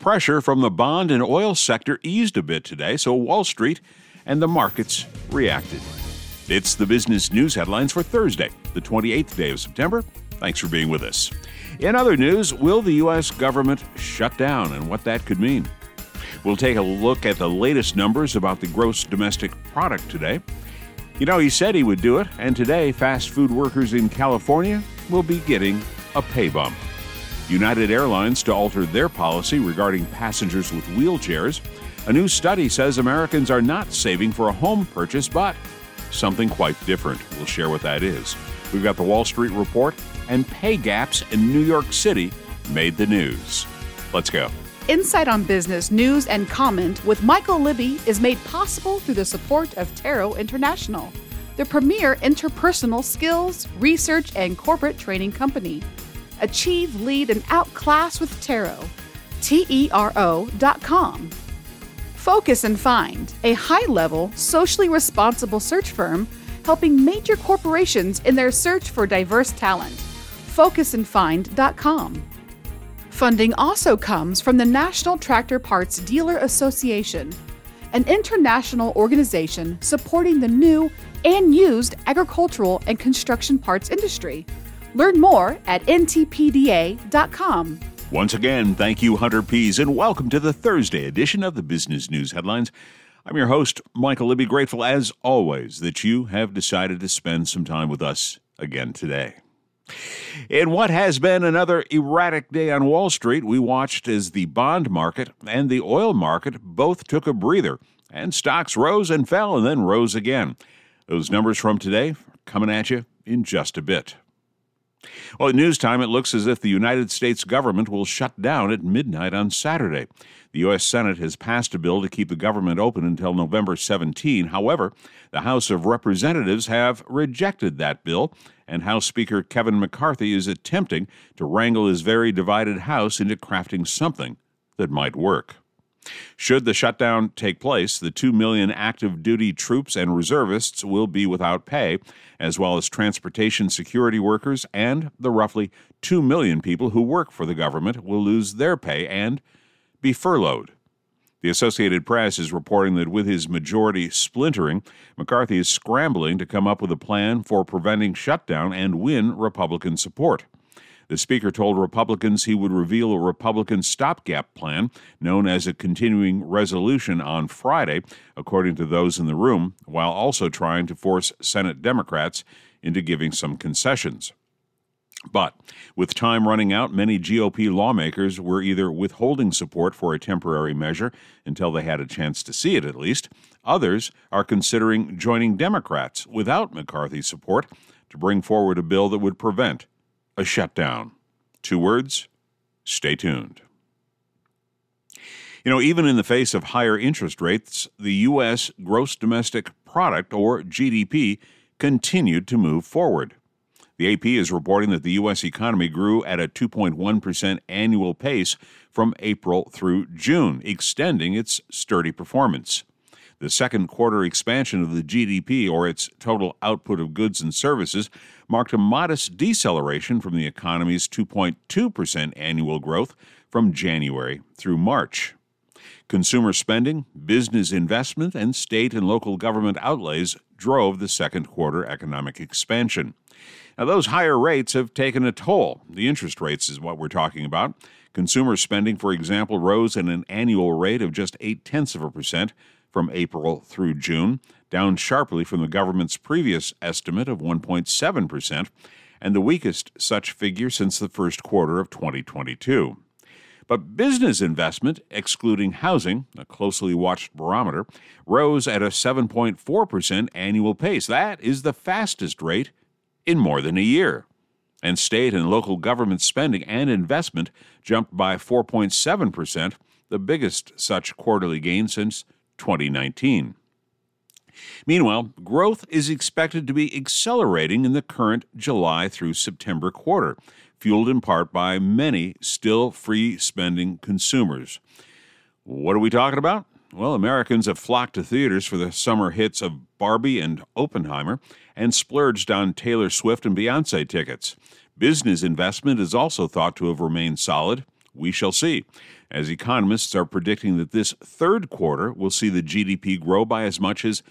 pressure from the bond and oil sector eased a bit today, so Wall Street and the markets reacted. It's the business news headlines for Thursday, the 28th day of September. Thanks for being with us. In other news, will the U.S. government shut down and what that could mean? We'll take a look at the latest numbers about the gross domestic product today. You know, he said he would do it, and today fast food workers in California will be getting a pay bump. United Airlines to alter their policy regarding passengers with wheelchairs. A new study says Americans are not saving for a home purchase, but something quite different. We'll share what that is. We've got the Wall Street Report, and pay gaps in New York City made the news. Let's go. Insight on Business News and Comment with Michael Libby is made possible through the support of Taro International, the premier interpersonal skills, research, and corporate training company. Achieve, lead, and outclass with Taro. TERO.com. Focus and Find, a high-level, socially responsible search firm helping major corporations in their search for diverse talent. FocusandFind.com. Funding also comes from the National Tractor Parts Dealer Association, an international organization supporting the new and used agricultural and construction parts industry. Learn more at ntpda.com. Once again, thank you, Hunter Pease, and welcome to the Thursday edition of the Business News Headlines. I'm your host, Michael Libby, grateful as always that you have decided to spend some time with us again today. In what has been another erratic day on Wall Street, we watched as the bond market and the oil market both took a breather, and stocks rose and fell and then rose again. Those numbers from today are coming at you in just a bit. Well, at news time, it looks as if the United States government will shut down at midnight on Saturday. The U.S. Senate has passed a bill to keep the government open until November 17. However, the House of Representatives have rejected that bill, and House Speaker Kevin McCarthy is attempting to wrangle his very divided House into crafting something that might work. Should the shutdown take place, the 2 million active duty troops and reservists will be without pay, as well as transportation security workers, and the roughly 2 million people who work for the government will lose their pay and be furloughed. The Associated Press is reporting that with his majority splintering, McCarthy is scrambling to come up with a plan for preventing shutdown and win Republican support. The Speaker told Republicans he would reveal a Republican stopgap plan known as a continuing resolution on Friday, according to those in the room, while also trying to force Senate Democrats into giving some concessions. But with time running out, many GOP lawmakers were either withholding support for a temporary measure until they had a chance to see it at least. Others are considering joining Democrats without McCarthy's support to bring forward a bill that would prevent a shutdown. 2 words, stay tuned. You know, even in the face of higher interest rates, the U.S. gross domestic product, or GDP, continued to move forward. The AP is reporting that the U.S. economy grew at a 2.1% annual pace from April through June, extending its sturdy performance. The second quarter expansion of the GDP, or its total output of goods and services, marked a modest deceleration from the economy's 2.2% annual growth from January through March. Consumer spending, business investment, and state and local government outlays drove the second quarter economic expansion. Now, those higher rates have taken a toll. The interest rates is what we're talking about. Consumer spending, for example, rose at an annual rate of just 0.8% from April through June, down sharply from the government's previous estimate of 1.7%, and the weakest such figure since the first quarter of 2022. But business investment, excluding housing, a closely watched barometer, rose at a 7.4% annual pace. That is the fastest rate in more than a year. And state and local government spending and investment jumped by 4.7%, the biggest such quarterly gain since 2019. Meanwhile, growth is expected to be accelerating in the current July through September quarter, fueled in part by many still free-spending consumers. What are we talking about? Well, Americans have flocked to theaters for the summer hits of Barbie and Oppenheimer and splurged on Taylor Swift and Beyoncé tickets. Business investment is also thought to have remained solid. we shall see, as economists are predicting that this third quarter will see the GDP grow by as much as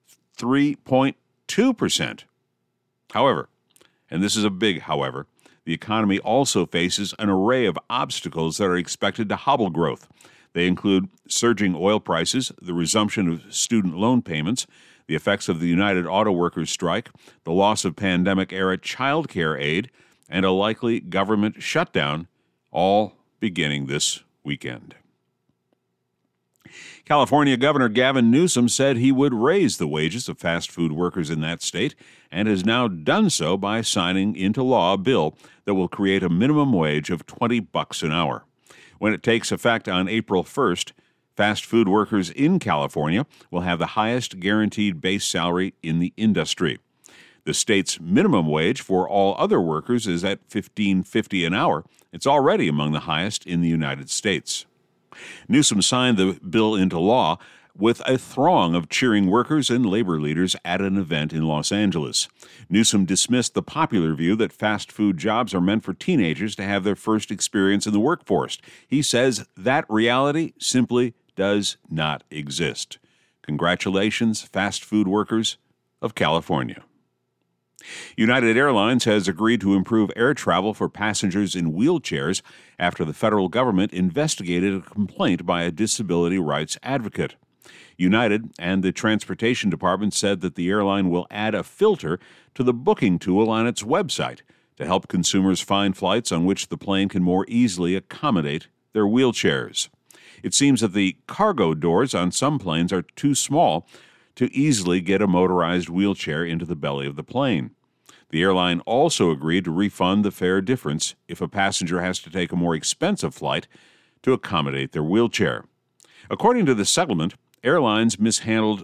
3.2%. However, and this is a big however, the economy also faces an array of obstacles that are expected to hobble growth. They include surging oil prices, the resumption of student loan payments, the effects of the United Auto Workers strike, the loss of pandemic-era child care aid, and a likely government shutdown, all beginning this weekend. California Governor Gavin Newsom said he would raise the wages of fast food workers in that state and has now done so by signing into law a bill that will create a minimum wage of $20 an hour. When it takes effect on April 1st, fast food workers in California will have the highest guaranteed base salary in the industry. The state's minimum wage for all other workers is at $15.50 an hour. It's already among the highest in the United States. Newsom signed the bill into law with a throng of cheering workers and labor leaders at an event in Los Angeles. Newsom dismissed the popular view that fast food jobs are meant for teenagers to have their first experience in the workforce. He says that reality simply does not exist. Congratulations, fast food workers of California. United Airlines has agreed to improve air travel for passengers in wheelchairs after the federal government investigated a complaint by a disability rights advocate. United and the Transportation Department said that the airline will add a filter to the booking tool on its website to help consumers find flights on which the plane can more easily accommodate their wheelchairs. It seems that the cargo doors on some planes are too small to easily get a motorized wheelchair into the belly of the plane. The airline also agreed to refund the fare difference if a passenger has to take a more expensive flight to accommodate their wheelchair. According to the settlement, airlines mishandled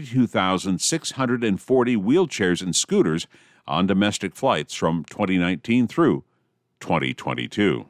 32,640 wheelchairs and scooters on domestic flights from 2019 through 2022.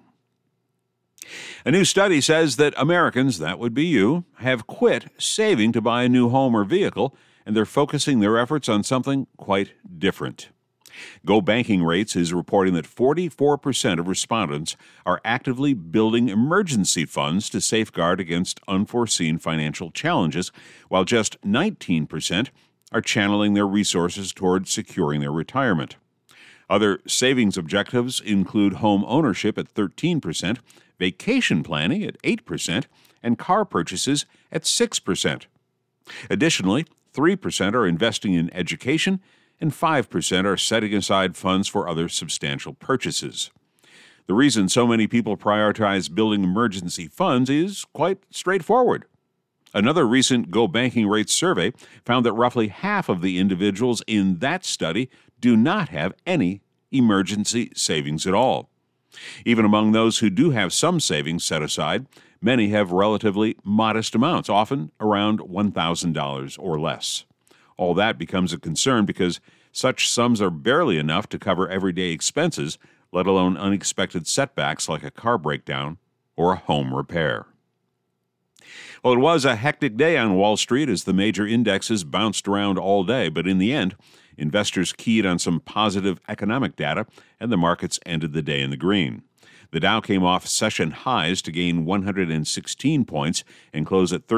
A new study says that Americans, that would be you, have quit saving to buy a new home or vehicle, and they're focusing their efforts on something quite different. Go Banking Rates is reporting that 44% of respondents are actively building emergency funds to safeguard against unforeseen financial challenges, while just 19% are channeling their resources toward securing their retirement. Other savings objectives include home ownership at 13%, vacation planning at 8%, and car purchases at 6%. Additionally, 3% are investing in education, and 5% are setting aside funds for other substantial purchases. The reason so many people prioritize building emergency funds is quite straightforward. Another recent Go Banking Rates survey found that roughly half of the individuals in that study do not have any emergency savings at all. Even among those who do have some savings set aside, many have relatively modest amounts, often around $1,000 or less. All that becomes a concern because such sums are barely enough to cover everyday expenses, let alone unexpected setbacks like a car breakdown or a home repair. Well, it was a hectic day on Wall Street as the major indexes bounced around all day, but in the end, investors keyed on some positive economic data, and the markets ended the day in the green. The Dow came off session highs to gain 116 points and close at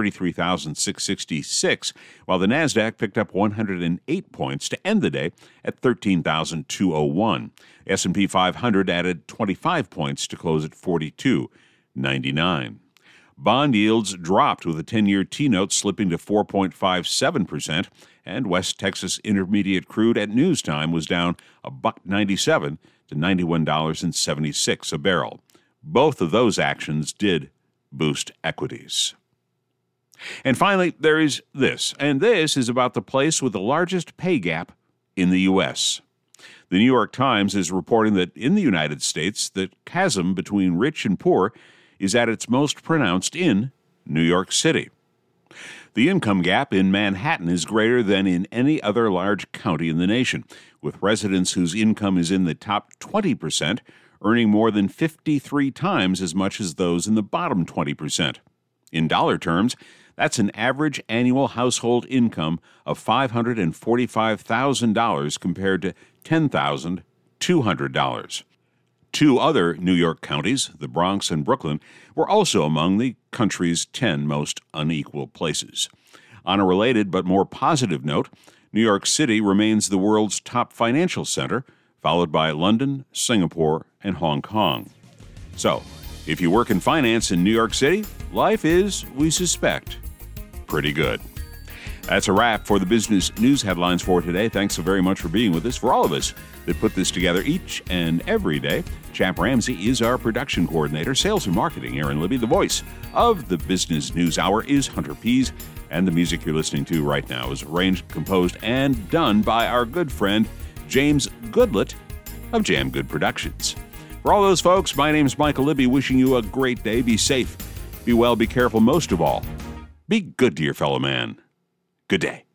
33,666, while the Nasdaq picked up 108 points to end the day at 13,201. S&P 500 added 25 points to close at 42.99. Bond yields dropped with a 10-year T-note slipping to 4.57%, and West Texas Intermediate crude at newstime was down $1.97 to $91.76 a barrel. Both of those actions did boost equities. And finally, there is this, and this is about the place with the largest pay gap in the U.S. The New York Times is reporting that in the United States, the chasm between rich and poor is at its most pronounced in New York City. The income gap in Manhattan is greater than in any other large county in the nation, with residents whose income is in the top 20% earning more than 53 times as much as those in the bottom 20%. In dollar terms, that's an average annual household income of $545,000 compared to $10,200. 2 other New York counties, the Bronx and Brooklyn, were also among the country's 10 most unequal places. On a related but more positive note, New York City remains the world's top financial center, followed by London, Singapore, and Hong Kong. So, if you work in finance in New York City, life is, we suspect, pretty good. That's a wrap for the business news headlines for today. Thanks so very much for being with us. For all of us that put this together each and every day, Chap Ramsey is our production coordinator. Sales and marketing, Aaron Libby. The voice of the Business News Hour is Hunter Pease. And the music you're listening to right now is arranged, composed, and done by our good friend James Goodlett of Jam Good Productions. For all those folks, my name's Michael Libby, wishing you a great day. Be safe, be well, be careful. Most of all, be good to your fellow man. Good day.